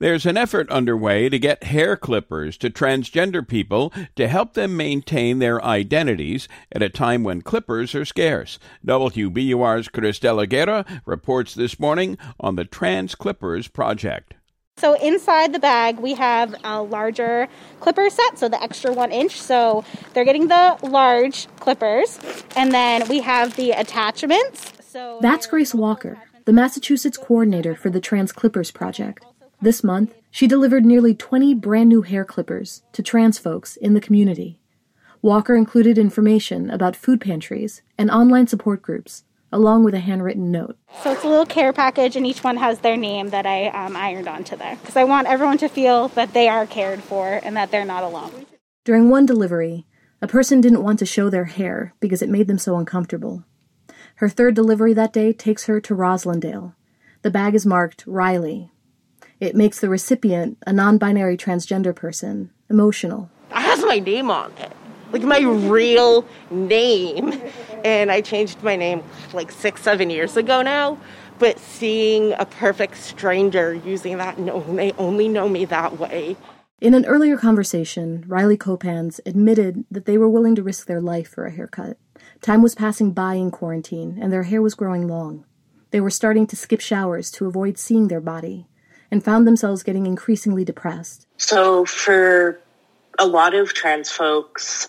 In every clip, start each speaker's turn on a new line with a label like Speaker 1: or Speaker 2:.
Speaker 1: There's an effort underway to get hair clippers to transgender people to help them maintain their identities at a time when clippers are scarce. WBUR's Cristela Guerra reports this morning on the Trans Clippers Project.
Speaker 2: So inside the bag, we have a larger clipper set, so the extra 1 inch. So they're getting the large clippers. And then we have the attachments.
Speaker 3: That's Grace Walker, the Massachusetts coordinator for the Trans Clippers Project. This month, she delivered nearly 20 brand new hair clippers to trans folks in the community. Walker included information about food pantries and online support groups, along with a handwritten note.
Speaker 2: So it's a little care package, and each one has their name that I ironed onto there. Because I want everyone to feel that they are cared for and that they're not alone.
Speaker 3: During one delivery, a person didn't want to show their hair because it made them so uncomfortable. Her third delivery that day takes her to Roslindale. The bag is marked Riley. It makes the recipient, a non-binary transgender person, emotional.
Speaker 4: It has my name on it, like my real name. And I changed my name like 6-7 years ago now. But seeing a perfect stranger using that, no, they only know me that way.
Speaker 3: In an earlier conversation, Riley Copans admitted that they were willing to risk their life for a haircut. Time was passing by in quarantine, and their hair was growing long. They were starting to skip showers to avoid seeing their body, and found themselves getting increasingly depressed.
Speaker 5: So for a lot of trans folks,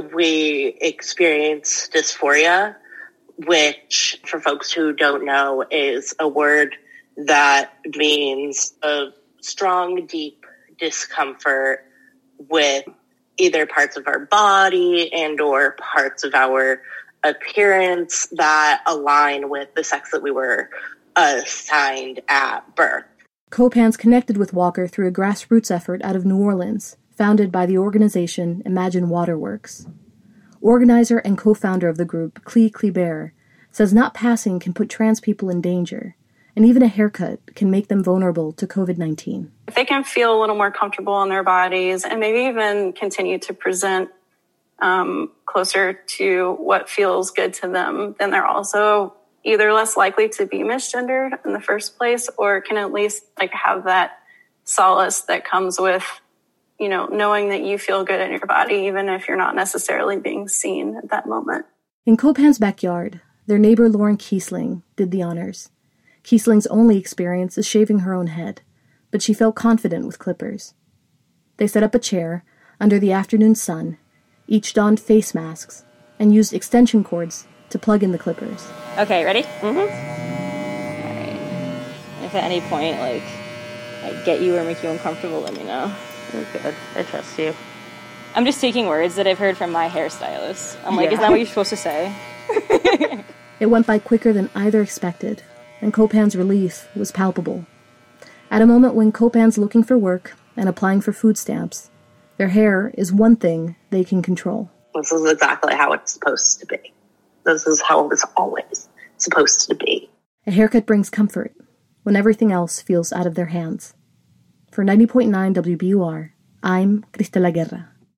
Speaker 5: we experience dysphoria, which, for folks who don't know, is a word that means a strong, deep discomfort with either parts of our body and or parts of our appearance that align with the sex that we were assigned at birth.
Speaker 3: Copans connected with Walker through a grassroots effort out of New Orleans, founded by the organization Imagine Waterworks. Organizer and co-founder of the group, Clee Kleber, says not passing can put trans people in danger, and even a haircut can make them vulnerable to COVID-19.
Speaker 6: If they can feel a little more comfortable in their bodies and maybe even continue to present closer to what feels good to them, then they're also either less likely to be misgendered in the first place, or can at least have that solace that comes with, knowing that you feel good in your body, even if you're not necessarily being seen at that moment.
Speaker 3: In Copan's backyard, their neighbor Lauren Kiesling did the honors. Kiesling's only experience is shaving her own head, but she felt confident with clippers. They set up a chair under the afternoon sun, each donned face masks, and used extension cords to plug in the clippers.
Speaker 7: Okay, ready?
Speaker 4: Mm-hmm.
Speaker 7: All right. If at any point, I get you or make you uncomfortable, let me know.
Speaker 4: You're good. I trust you.
Speaker 7: I'm just taking words that I've heard from my hairstylist. I'm like, Is that what you're supposed to say?
Speaker 3: It went by quicker than either expected, and Copan's relief was palpable. At a moment when Copan's looking for work and applying for food stamps, their hair is one thing they can control.
Speaker 5: This is exactly how it's supposed to be. This is how it was always supposed to be.
Speaker 3: A haircut brings comfort when everything else feels out of their hands. For 90.9 WBUR, I'm Cristela Guerra.